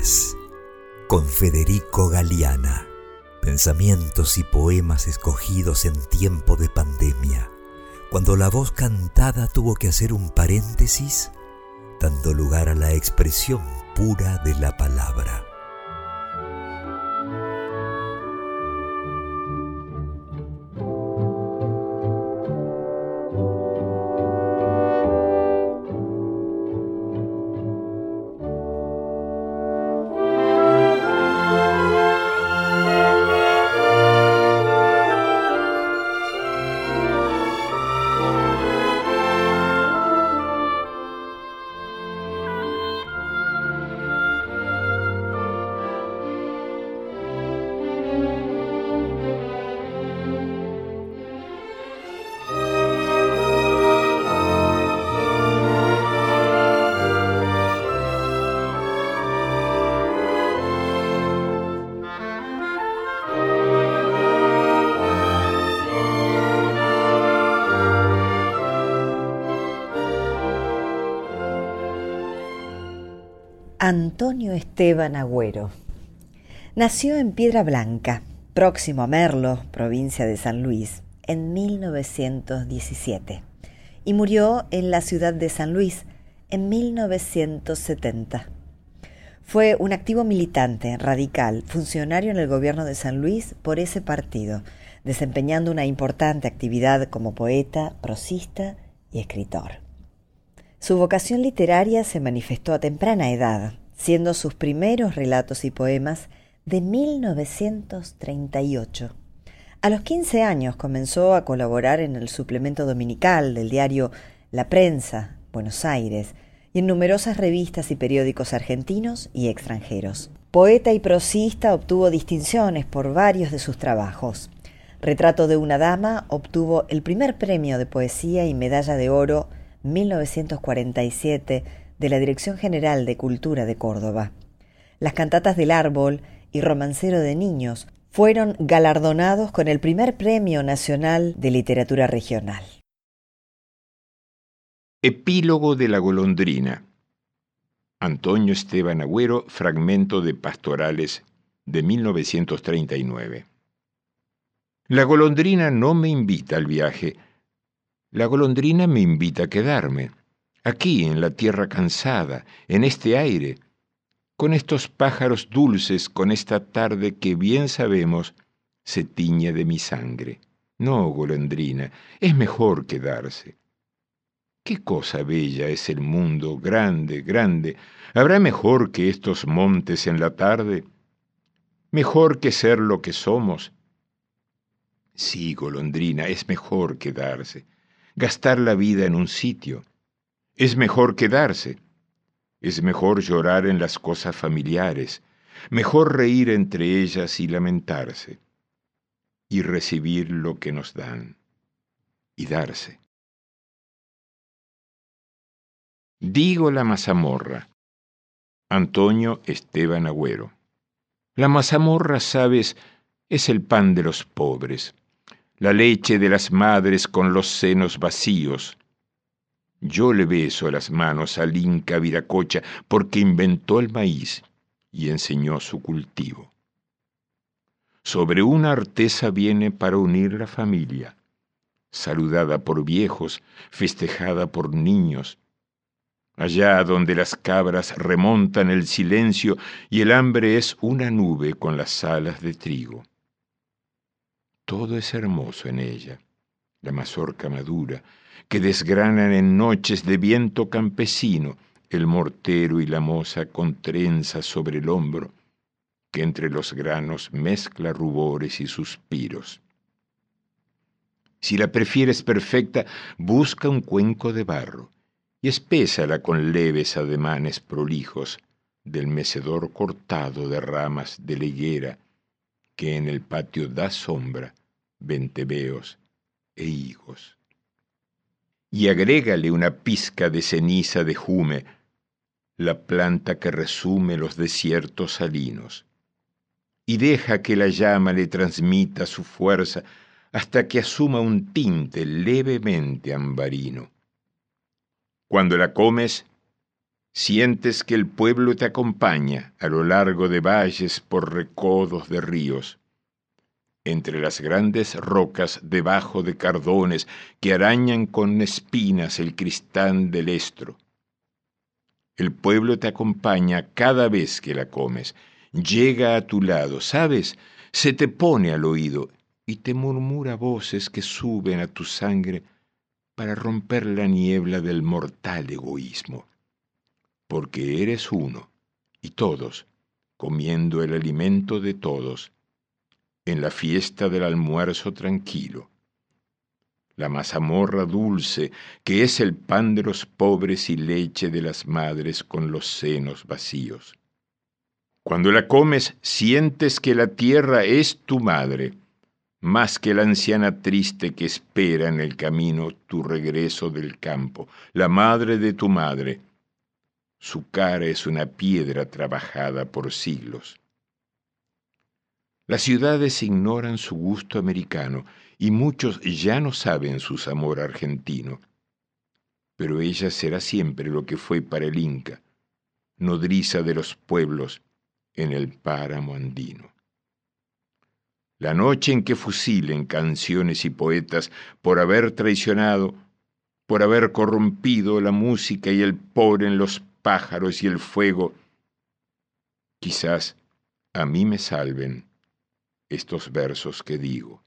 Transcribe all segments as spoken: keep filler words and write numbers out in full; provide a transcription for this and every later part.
Letras, con Federico Galeana. Pensamientos y poemas escogidos en tiempo de pandemia, cuando la voz cantada tuvo que hacer un paréntesis, dando lugar a la expresión pura de la palabra. Antonio Esteban Agüero nació en Piedra Blanca, próximo a Merlo, provincia de San Luis, en mil novecientos diecisiete y murió en la ciudad de San Luis en mil novecientos setenta. Fue un activo militante, radical, funcionario en el gobierno de San Luis por ese partido, desempeñando una importante actividad como poeta, prosista y escritor. Su vocación literaria se manifestó a temprana edad, siendo sus primeros relatos y poemas de mil novecientos treinta y ocho. A los quince años comenzó a colaborar en el suplemento dominical del diario La Prensa, Buenos Aires, y en numerosas revistas y periódicos argentinos y extranjeros. Poeta y prosista, obtuvo distinciones por varios de sus trabajos. Retrato de una dama obtuvo el primer premio de poesía y medalla de oro mil novecientos cuarenta y siete de la Dirección General de Cultura de Córdoba. Las cantatas del árbol y Romancero de niños fueron galardonados con el primer Premio Nacional de Literatura Regional. Epílogo de la golondrina. Antonio Esteban Agüero, fragmento de Pastorales de mil novecientos treinta y nueve. La golondrina no me invita al viaje. La golondrina me invita a quedarme, aquí en la tierra cansada, en este aire, con estos pájaros dulces, con esta tarde que bien sabemos se tiñe de mi sangre. No, golondrina, es mejor quedarse. Qué cosa bella es el mundo, grande, grande. ¿Habrá mejor que estos montes en la tarde? ¿Mejor que ser lo que somos? Sí, golondrina, es mejor quedarse. Gastar la vida en un sitio. Es mejor quedarse. Es mejor llorar en las cosas familiares. Mejor reír entre ellas y lamentarse. Y recibir lo que nos dan. Y darse. Digo la mazamorra. Antonio Esteban Agüero. La mazamorra, sabes, es el pan de los pobres. La leche de las madres con los senos vacíos. Yo le beso las manos al Inca Viracocha porque inventó el maíz y enseñó su cultivo. Sobre una artesa viene para unir la familia, saludada por viejos, festejada por niños. Allá donde las cabras remontan el silencio y el hambre es una nube con las alas de trigo. Todo es hermoso en ella, la mazorca madura, que desgranan en noches de viento campesino el mortero y la moza con trenzas sobre el hombro, que entre los granos mezcla rubores y suspiros. Si la prefieres perfecta, busca un cuenco de barro y espésala con leves ademanes prolijos del mecedor cortado de ramas de la higuera que en el patio da sombra, venteveos e higos. Y agrégale una pizca de ceniza de jume, la planta que resume los desiertos salinos, y deja que la llama le transmita su fuerza hasta que asuma un tinte levemente ambarino. Cuando la comes, sientes que el pueblo te acompaña a lo largo de valles por recodos de ríos, entre las grandes rocas debajo de cardones que arañan con espinas el cristal del estro. El pueblo te acompaña cada vez que la comes, llega a tu lado, ¿sabes? Se te pone al oído y te murmura voces que suben a tu sangre para romper la niebla del mortal egoísmo. Porque eres uno, y todos, comiendo el alimento de todos, en la fiesta del almuerzo tranquilo. La mazamorra dulce, que es el pan de los pobres y leche de las madres con los senos vacíos. Cuando la comes, sientes que la tierra es tu madre, más que la anciana triste que espera en el camino tu regreso del campo, la madre de tu madre. Su cara es una piedra trabajada por siglos. Las ciudades ignoran su gusto americano y muchos ya no saben su sabor argentino. Pero ella será siempre lo que fue para el Inca, nodriza de los pueblos en el páramo andino. La noche en que fusilen canciones y poetas por haber traicionado, por haber corrompido la música y el polen los pájaros y el fuego, quizás a mí me salven estos versos que digo.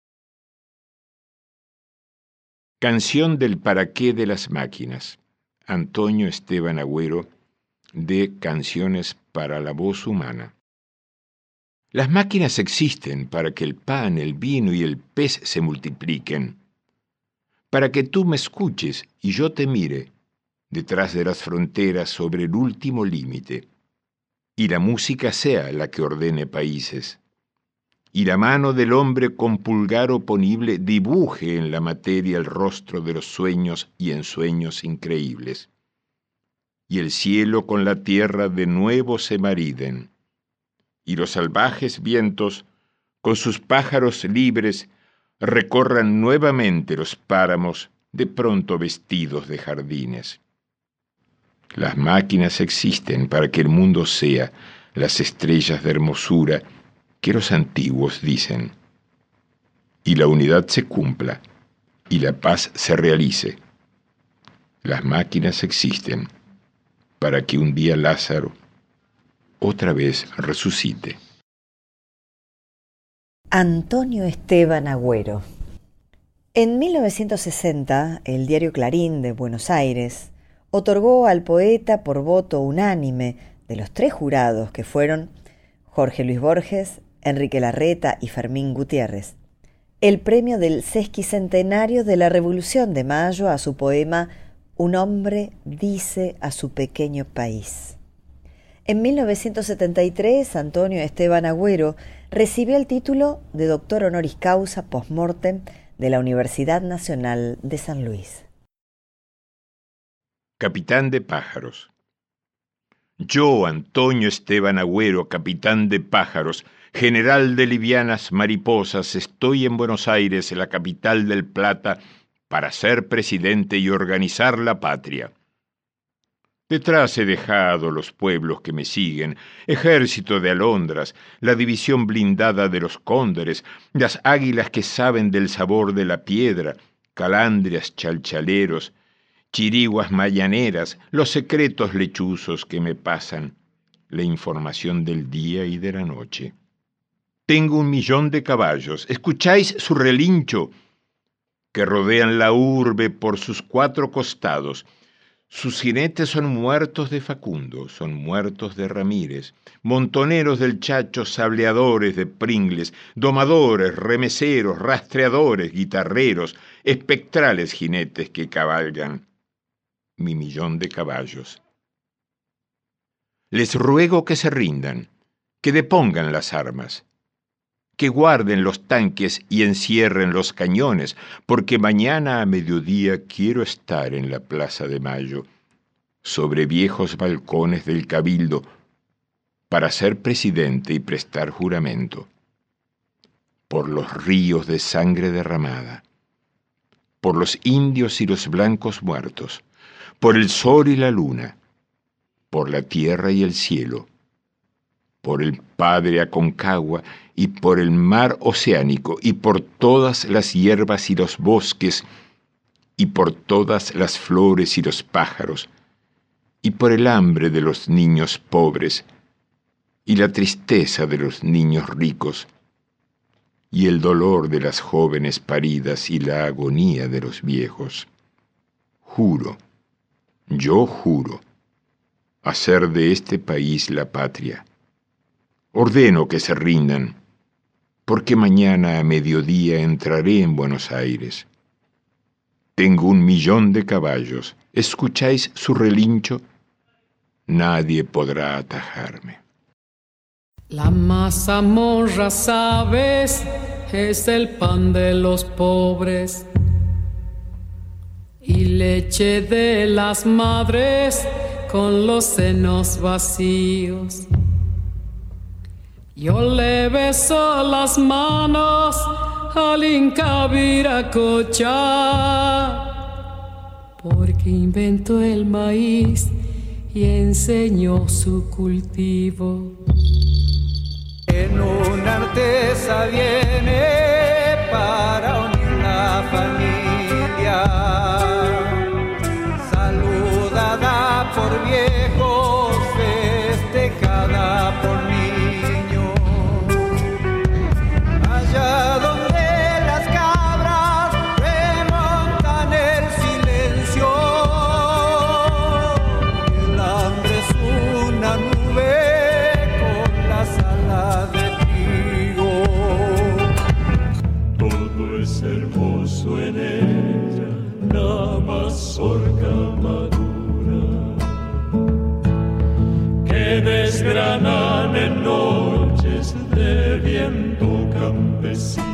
Canción del para qué de las máquinas. Antonio Esteban Agüero, de Canciones para la voz humana. Las máquinas existen para que el pan, el vino y el pez se multipliquen, para que tú me escuches y yo te mire detrás de las fronteras sobre el último límite, y la música sea la que ordene países, y la mano del hombre con pulgar oponible dibuje en la materia el rostro de los sueños y ensueños increíbles, y el cielo con la tierra de nuevo se mariden, y los salvajes vientos, con sus pájaros libres, recorran nuevamente los páramos, de pronto vestidos de jardines. Las máquinas existen para que el mundo sea las estrellas de hermosura que los antiguos dicen, y la unidad se cumpla, y la paz se realice. Las máquinas existen para que un día Lázaro otra vez resucite. Antonio Esteban Agüero. En mil novecientos sesenta, el diario Clarín de Buenos Aires otorgó al poeta por voto unánime de los tres jurados que fueron Jorge Luis Borges, Enrique Larreta y Fermín Gutiérrez, el premio del sesquicentenario de la Revolución de Mayo a su poema Un hombre dice a su pequeño país. En mil novecientos setenta y tres, Antonio Esteban Agüero recibió el título de doctor honoris causa post-mortem de la Universidad Nacional de San Luis. Capitán de pájaros. Yo, Antonio Esteban Agüero, capitán de pájaros, general de livianas mariposas, estoy en Buenos Aires, la capital del Plata, para ser presidente y organizar la patria. Detrás he dejado los pueblos que me siguen, ejército de alondras, la división blindada de los cóndores, las águilas que saben del sabor de la piedra, calandrias chalchaleros, chiriguas mañaneras, los secretos lechuzos que me pasan, la información del día y de la noche. Tengo un millón de caballos, ¿escucháis su relincho? Que rodean la urbe por sus cuatro costados. Sus jinetes son muertos de Facundo, son muertos de Ramírez, montoneros del Chacho, sableadores de Pringles, domadores, remeseros, rastreadores, guitarreros, espectrales jinetes que cabalgan mi millón de caballos. Les ruego que se rindan, que depongan las armas, que guarden los tanques y encierren los cañones, porque mañana a mediodía quiero estar en la Plaza de Mayo, sobre viejos balcones del Cabildo, para ser presidente y prestar juramento, por los ríos de sangre derramada, por los indios y los blancos muertos, por el sol y la luna, por la tierra y el cielo, por el Padre Aconcagua y por el mar oceánico y por todas las hierbas y los bosques y por todas las flores y los pájaros y por el hambre de los niños pobres y la tristeza de los niños ricos y el dolor de las jóvenes paridas y la agonía de los viejos. Juro, yo juro, hacer de este país la patria. Ordeno que se rindan, porque mañana a mediodía entraré en Buenos Aires. Tengo un millón de caballos. ¿Escucháis su relincho? Nadie podrá atajarme. La mazamorra, sabes, es el pan de los pobres y leche de las madres con los senos vacíos. Yo le beso las manos al Inca Viracocha, porque inventó el maíz y enseñó su cultivo. En una artesa viene para unir la familia, saludada por viejos, festejada por niños. Allá donde las cabras remontan el silencio, el hambre es una nube con las alas de trigo. Todo es hermoso en ella, la mazorca madura, que desgranan en noches de viento campesino.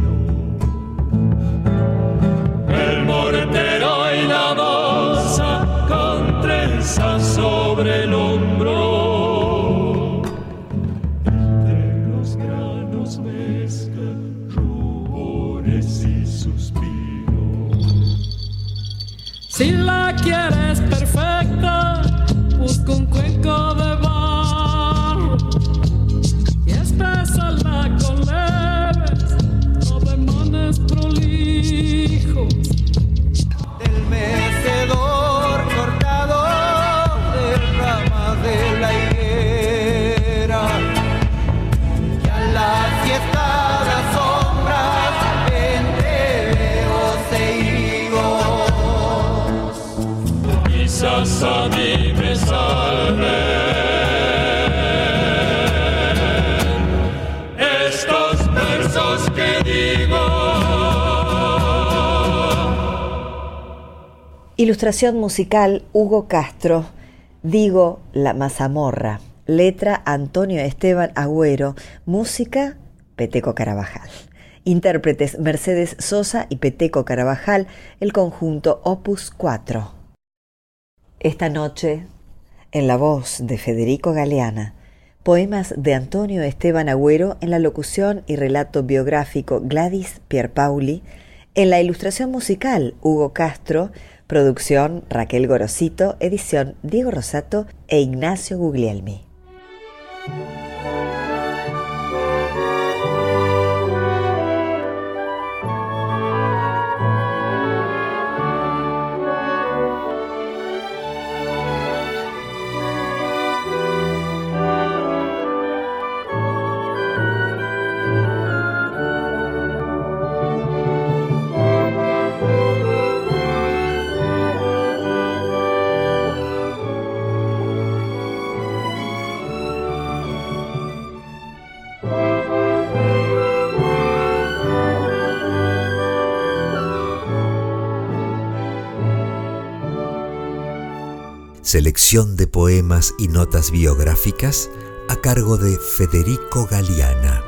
El mortero y la moza con trenza sobre el hombro, entre los granos mezclan rubores y suspiros. Si la quieres perfecta, busca un cuenco de barro y espésala con leves ademanes prolijos. Del mecedor cortado de ramas de la higuera, y a la fiesta las sombras entre veos e higos. Quizás a mí me salven estos versos que digo. Ilustración musical Hugo Castro, Digo la mazamorra, letra Antonio Esteban Agüero, música Peteco Carabajal. Intérpretes Mercedes Sosa y Peteco Carabajal, el conjunto Opus cuatro. Esta noche, en la voz de Federico Galeana, poemas de Antonio Esteban Agüero en la locución y relato biográfico Gladys Pierpaoli, en la ilustración musical Hugo Castro, producción Raquel Gorosito, edición Diego Rosato e Ignacio Guglielmi. Selección de poemas y notas biográficas a cargo de Federico Galeana.